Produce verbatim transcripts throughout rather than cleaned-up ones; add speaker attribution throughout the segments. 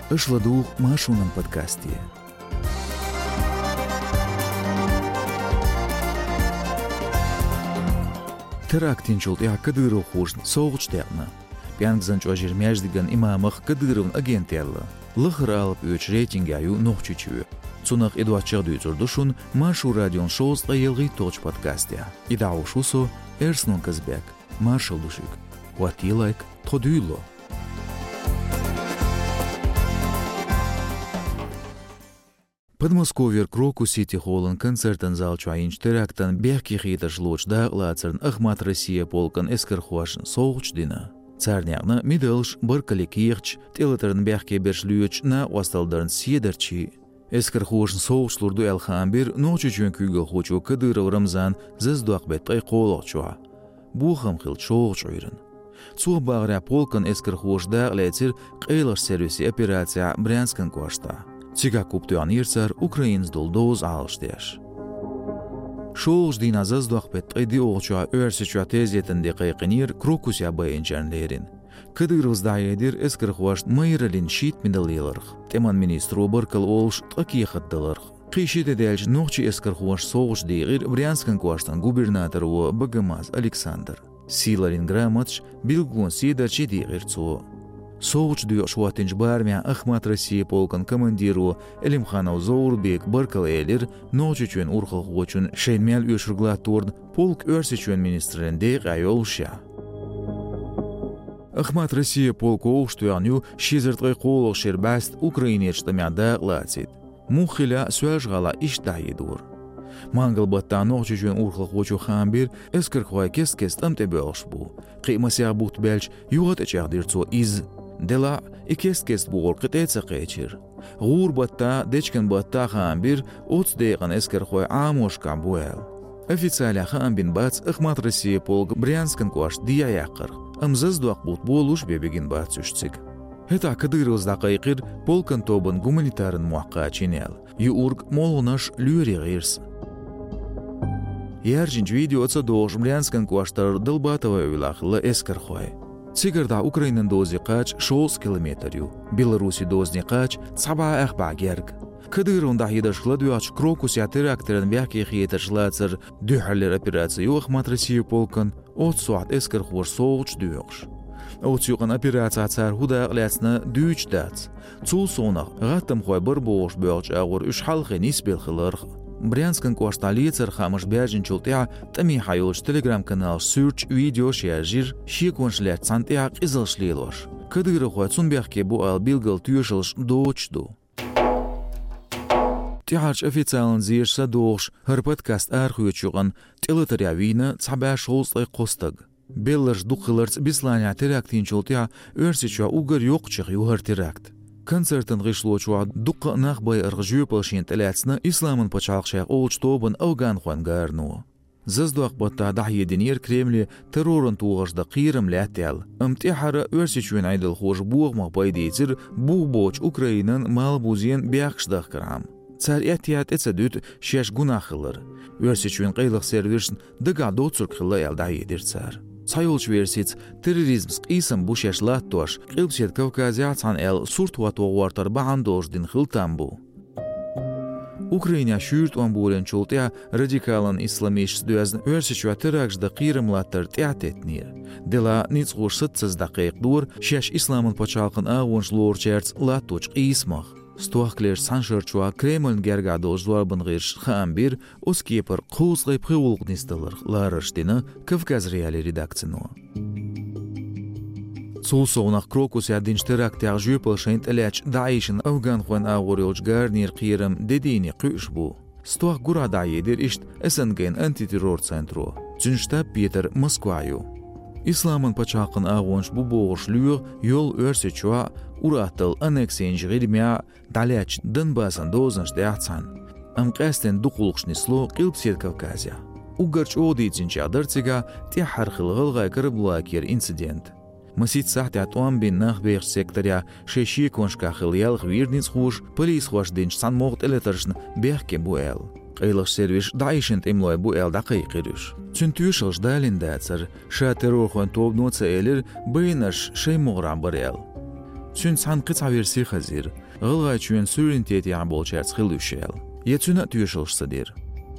Speaker 1: اشلدوغ ماشونن подкасти. Terактин çoltya Kadyrov xoşn soğuçtağına. Piangzan çojir mejdigan imamıq Kadyrovun agentiyalla. Lıxır alıp üç reytingayu noxçuçuyu. Цунах Эдуачер дүйцурдушун Машу радион шоуста елги точ подкастя. Идау шусо Эрснон Казбек. Маршал душик. Хватилайк тодуйло. Подмосковьер Кроку Сити Холлан концертен зал чуаинч терактан бехки хиташ лучда лацерн Ахмат Россия полкан эскерхуашн соучлдина. Царнягна мидалш баркаликирч телетерн бехки бершлюч на осталдерн сидерчи. Эскерхуашн соучлурду элхамбир ночучун күгө хочу Кадыров Рамзан зэздуакбет пайколочуа. Бухам хил чоочуйрын. Цуа багря полкан эскерхуашда лецер кейлаш сервиси операция Брянскан кошта. Цига куптуан ирцар Украинс долдоз алштеш. Шоуж дина заздуахбет иди олчуа өрсичуа тезетен декайқинир крокуся байынчанлерин. Кадыров сдаедир эскерхуашт майралин шит медалиларх. Теман министру баркал олш такихаттыларх. Қишите дельч нохчи эскерхуаш соуж дигир Брянскан куаштан губернатору Багамаз Александр. Силарин грамотч билгун сидачи дигирцу. Соуч дүйош ватинч бармя Ахмат Россия полкан командиру Элимханов Заурбек баркал элир ночучун урхалгучун шейнмел өшүрглатурн полк өрсичун министринде гайолша. Ахмат Россия полк оуштуяню шизертгай қолық шербаст Украинечтамяда лацит. Мухиля суяжгала иштайидур. Мангал батта ночучун урхалгучу хамбир эскерхуай кес-кес тамте бөлшбу. Қимасяг бухт белч югат эчагдирцу из Дела икес-кес бугор қитеца қечир. Ғур батта, дечкен батта хамбир, оц дейған эскерхой амошка буэл. Официаля хамбин бац Ахмат Россия полк Брянскан куаш дия яқыр. Амзаздуақ бут болуш бебегин бац үшцик. Хета Кадыровзда қайқир полкан тобын гуманитарын муаққа чинел. Юург молунаш люри ғирс. Яржинч видеоца доғш Брянскан куаштар Долбатова уйлақылы эскерхой. Цигарда Украинан дози қач шоуз километрю, Беларуси дозни қач цаба ахба герг. Кадырон дахидаш хладуяч крокусия терактерен вяки хиеташлацер дюхалер операцию Ахмат Россия полкан от суат эскерхуар соуч дюйош. От сюган операция цар худа гляцна дюйч дац. Цул сонах гаттам хуай барбош бёлч агур үш халхи нисбел хиларх. Брянскан куашталицер хамаш бяжин чултя тами хайолш телеграм-канал сюрч видео шиажир шиконшлят сантяк изалшлилош. Кадыров хуай цунбяхке буал билгал тюшелш дочду. Тяж официален зирша дош хар подкаст архуючуган телетеря вина цаба шолстай костаг. Беллаш духыларц бисланя терактин чултя өрсичуа угар йоқчих юхар теракт. Концертен гышлочуа дукка нахбай аргжюпалшин телецна исламын пачалхшах олчтобын ауган хуангарну. Заздуак батта дахьединир Кремли террорын туғажда қирым ләттел. Амтихара өрсичуен айдыл хош буғма байдейтір буғбоч Украинын малбузен бяқшдақ кірам. Цар әтият әцәдүт шеш гунахылыр. Өрсичуен қайлық сервишн дыға доцур қылы әлда едір цар. Сайолч версиц терроризм сқисым бушеш латтош қилпсет Кавказиацан әл суртуат оғуартар бағандош дин хылтамбу. Украина шүрт оңбурен чултя радикалын исламиш сдуязн өрсичуа теракжда қирымлаттар тят етнир. Дела ницғуш сытсыз дақиқ дур шеш исламын пачалқын ағуынш лорчерц латточ қисмақ. Стуахклер саншырчуа Кремльн гергадол жуарбын ғирш хамбир оскепір қуызғай пғылғнистылыр ларыштины Кавказ реали редакцину. Сулсоунақ крокусия динштерактяқ жүйпілшайнт әләч даишын ауган хуан ағурилж гарнир қирым дедейні қүйш бұ. Стуах гура дайедер ишт СНГ антитеррор центру. Цүнштаб Петер Москваю. Исламын пачақын ағуынш бұ боғыш лүйіг йол өрсе чуа ураттыл аннексенж ғирмя даляч Донбассан дозынш дяцан. Амқастен дұқылықшнисло қилпсет Кавказия. Угарч одейцинчи адырцига тяхар хылғылға кірблакер инцидент. Масит сахтят оамбин нахбех секторя шеши коншка хылялық вирниц хуш полис хуашдинч сан моғт элетаршн бехке буэл. Қайлық сервиш дайшент имлой буэл дақиқирюш. Цүнтюшыл ждалин дацар ша террор хуан тобнуца элир бейнаш шей моғрам барел. Sün san qıtsa versi xazir, gılgay çüyen suverenitet ya bolçerts xilüşel. Yetsüna tüyüşülşsadir.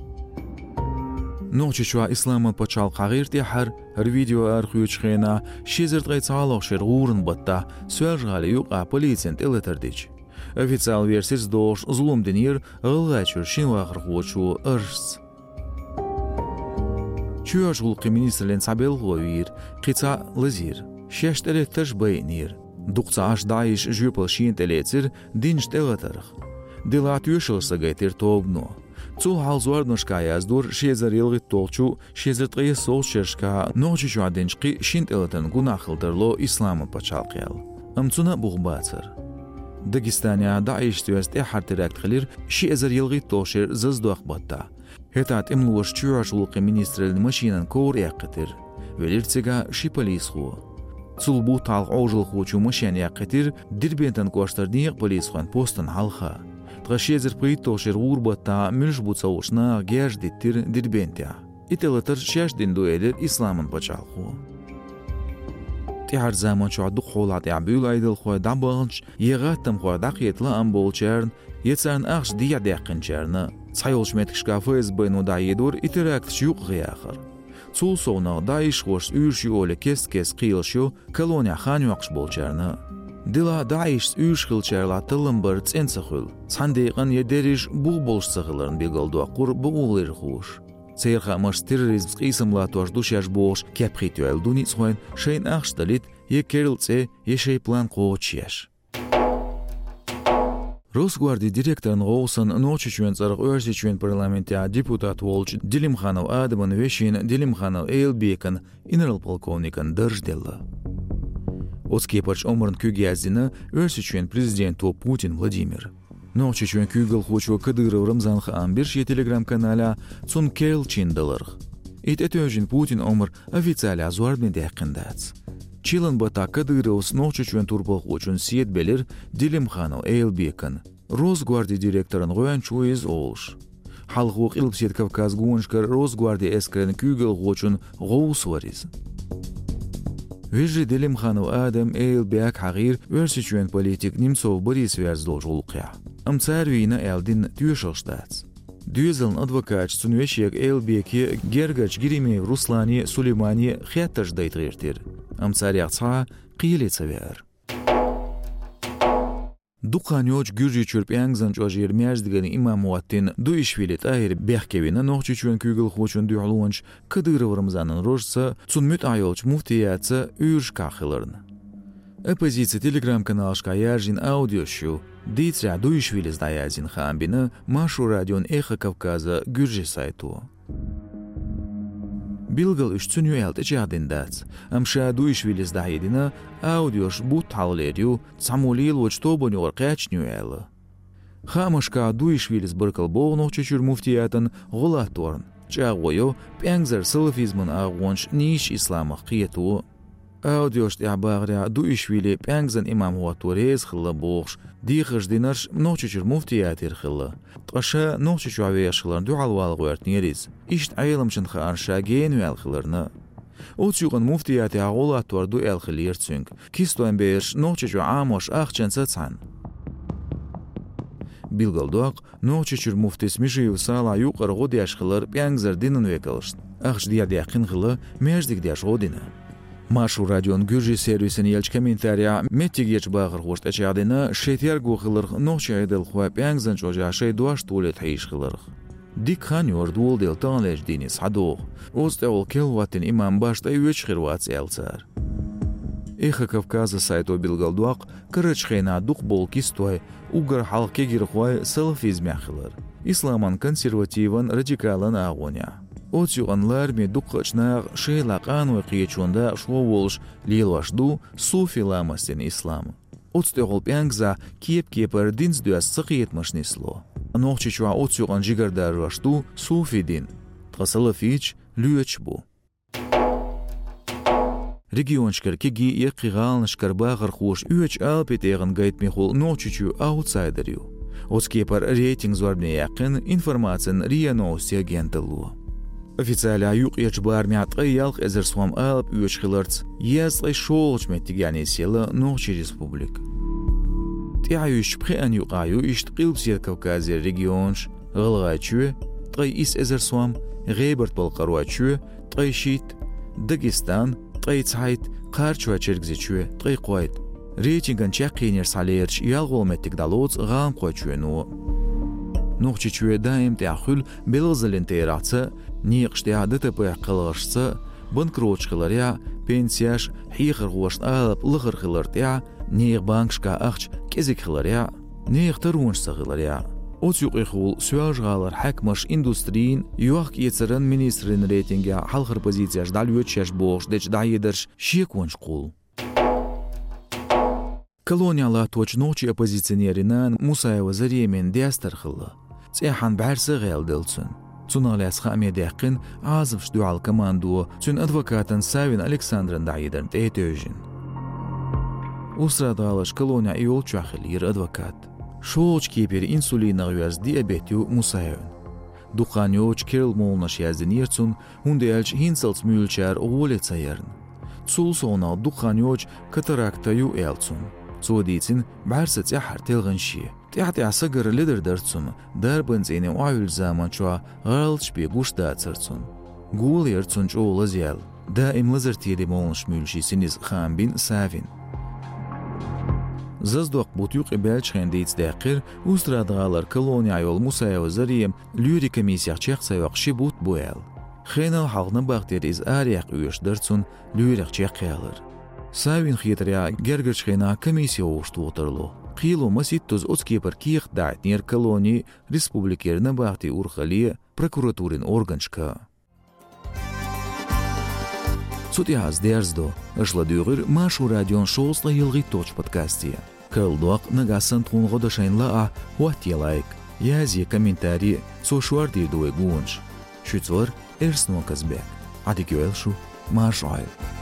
Speaker 1: Noçi çua İslam'ın paçal qağir tihar, her video arxuyuçxena, şizert qaytsaloq şer uğrun batta, söylgali yuqa polisiyen teleterdiç. Официал версис дош злум денир гылгачур шинвахр хочу ырс. Чуяш гулқи министрлен сабел гуавир, қица лазир, шештеле таш байнир, дуқца аш даиш жюпал шин телецир, динш телатарх. Дила тюшылса гайтир тобно. Цул халзуарднышка яздур шезар елгит толчу, шезар тгай солшершка, ночи чуаденшки шин телатан гунахылдырло исламы пачалқиял. Амцуна буғбацыр. Дагестания Даиш тюэст эхар теракт хилир ши эзер елгит толшер зыздуақ батта. Хетат имлуаш чуаш улқи министрелін машинан кор яқытыр. Велирцега ши полис ху. Цул бу талқ оужыл хучу машин яқытыр, дирбентан куаштардиек полис хуан постан халха. Тғашезер пыйт толшер ур батта мүлш буцауышна гяж диттир дирбентя. Ителатыр шаш динду элер исламын пачалху. تهر زمان شو عدو خولات يعبيول ايدل خواه دابانش يغاتم خواه داقيتلا ام بولچرن يتسرن اخش ديع داقنچرن تسايولش متكشكا فوز بينو دا يدور اتراكت شيوق غياخر تول صونا دايش خوش ايرشي اولي كست كست قيلشو كالونيا خانيو اقش بولچرن دلا دايش ايرش خلچرلا تلمبر تسنسخل تسانديقن يدريش بوغ بولش سخلرن بيگلدو اقور بوغلير خوش Цейрха маш терроризм скисамла туаш душаш бош кепхитуэл дуниц хуэн шейн ахшталит е керилце е шей план коочияш. Росгвардии директорын гоусан ночи чуен царық өрси чуен парламентя депутат волч Дилимханов Адамын вешин Дилимханов Эйлбекін инерал полковникын дыржделі. Оцкепарч омырын күгяздіні өрси чуен президенту Путин Владимир. Ночи чуен күгіл хочу Кадыров Рамзан Хан бірші телеграм-каналя цун керл чиндалырх. Ит этөжін Путин омыр официали азуардмен дәқіндац. Чилан бата Кадыров ночи чуен турбал хочун сиет белер Дилимханов Эйлбекін. Росгвардии директорын ғойан чуез олш. Халғуқ илпсет Кавказ гуыншкар Росгвардии эскрен күгіл хочун ғоус вариз. Вежи Дилимханов Адам Эйлбек хағир өрсі чуен политик Немцов Борис Верздол жолқия. Амцар війна елдин тюшылштац. Дюзелн адвокат цунвешек Эйлбеки Гергач Гиримеев Руслани Сулеймани хетташ дайтгиртир. Амцар яцха қиелеца вер. Духанёч гюржи чурп янгзанч ажир мяждгани имам муаттин дуишвилит айр бехкевина нохчи чуен күгіл хочун дюалуанч Кадыров Рамзанын рожца цунмют айолч муфтияца үйрш кахылырн. Оппозиция телеграм-каналшка яжин аудиошу Дитя дуишвили сдаязин хамбина Машу радион Эхо Кавказа гюржи сайту. Билгал үш цүню элт ичадиндац. Амша дуишвили сдаедина аудиош бут таллерю цамулил воч тобоню оркачню элы. Хамашка дуишвили сбыркал болну чечур муфтиятын голаторн. Чагойо пянгзар салафизмын агонш ниш исламах қиету. Аудиош тябагря дуишвили пянгзан имам хуаторез хылла бохш. Дихаш динарш ночичур муфтиятир хылла. Тqaша ночичу авешхыларн дуалвал гуертнериз. Ишт айламчын хаарша генуэл хыларны. Оцюган муфтияти аголатуар дуэл хылирцюнг. Кистуэн беш ночичу амош ахчанца цан. Билгалдуак ночичур муфтис мишиев сала юқар годяш хылар пянгзар динын векалшт. Ахш диядяқин хылла междик дяш година. Машу радион гюржи сервисен елч комментария меттигеч бағыр қошт әчадына шетер гуқылырх ночи айдыл хуа пянгзан чожа шей дуаш тулет хайшқылырх. Дик ханьор дуол дел танлеш динис хадоқ. Остеол келватын имам башта үйеч хирвац элцар. Эхо Кавказа сайто билгалдуақ кырычхейна дуқ бол кистой угар халке гирхуай салафизмяхылыр. Исламан консервативан радикалан агоня. Оцюганлар ми дуккачнаг шейлакан вақиечунда шуолш лилвашду суфи ламастен ислам. Оцтегол пянгза киеп кепер динс дуас сақиетмашнисло. Нохчичуа оцюган жигардар вашду суфи дин. Тқасалафич люечбу. Регионшкар киги еқигалнашкар бағыр хуш үеч алпетегін гайтмехол нохчичу аутсайдерю. Оцкепер рейтинг зорбне яқын информациян риа новости агенталу. Официаля юq ячбар мятqay ялq эзерсвам алп үеч хиларц язлай шолч меттигяни села нохчи республик. تعيش بخيان يقايو يشتقيل بسير كوكازي ريجيونش غلغاتشو طي إس إزرسوام غيبرت بالقرواتشو طي شيت داغستان طي تسعيت قارشوا تشركزيتشو طي قويت ريتشيغان تشاقينير ساليرش يالغول متك دالوز غام قواتشو نو نوخشيتشو دايم تاخل بلغزلين تيراتسا نيقش تاعدت بيقلغشسا بنكروتش خلاريا بنسياش حيخر غوشت آلب لغر خلار تاع نيغ بانكشكا أخش كيزيك خلاريا نيغ ترونش سخلاريا أوتيوق إخول سواج غالر حكمش إندوسترين يوحك يتسرن منيسترين ريتنجا حلخر بوزيتياش داليوتشاش بوغش ديش دايدرش شيكونش قول колониялар точночи оппозиционеринан Мусаева заремен диастархылла. Цехан барсы гелдылсын. Цуналяс хамедяқин азывш дуал команду цун адвокатан Савин Александрын дайдырн тетөжин. Усрадалаш колония иолчахил ир адвокат. Шоуч кипер инсулина гюаз диабетю Мусаевин. Духанёч Кирилл Молнаш яздинирцун хундельч хинселс мюлчар оволецаерн. Цулсона духанёч катарактаю элцун. صوديتين بعرسة تحر تلغنشي تحت عسكر لدر درتسون دربنز إني وعيل زمان شوا غالش بيقوش داتسرتسون قول يرتسون جو لزيال دائم لزرتي دي مولنش مولشي سنيز خام بين سافين زازدوق بوتيوق إبالش خانديتس داقر وستراد غالر كولونيا عيول موسايو زريم لوري كميسيق چيق سايوق شبوت بوال خينال حالنا باقتير إز آريق ويش درتسون لوريق چيق يالر Савин хитря гергерчхена комиссия уштуотерло. Қилу маситтуз оцкипер киих дайтнер колонии республикерна бахти урхали прокуратурин органшка. Сутяз дерздо, ажладюгыр машу радион шоусла елги точ подкасти. Кылдуак нагасан тунго шайнла а хуати лайк. Язи комментарий сошуар дирдуэ гунш. Шүцвар эрснуа казбек. Адикюэлшу маршуайл.